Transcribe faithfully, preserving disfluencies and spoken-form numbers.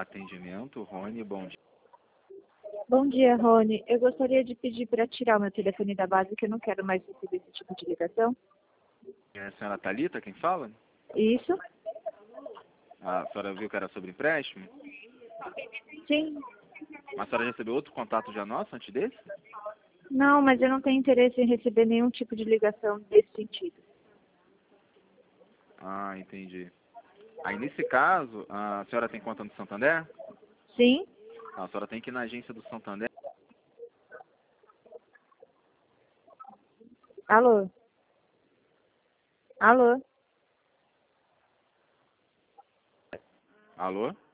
Atendimento, Rony, bom dia. Bom dia, Rony. Eu gostaria de pedir para tirar o meu telefone da base, que eu não quero mais receber esse tipo de ligação. É a senhora Thalita quem fala? Isso? A senhora viu que era sobre empréstimo? Sim. Mas a senhora recebeu outro contato já nosso antes desse? Não, mas eu não tenho interesse em receber nenhum tipo de ligação desse sentido. Ah, entendi. Aí, nesse caso, a senhora tem conta no Santander? Sim? A senhora tem que ir na agência do Santander. Alô? Alô? Alô?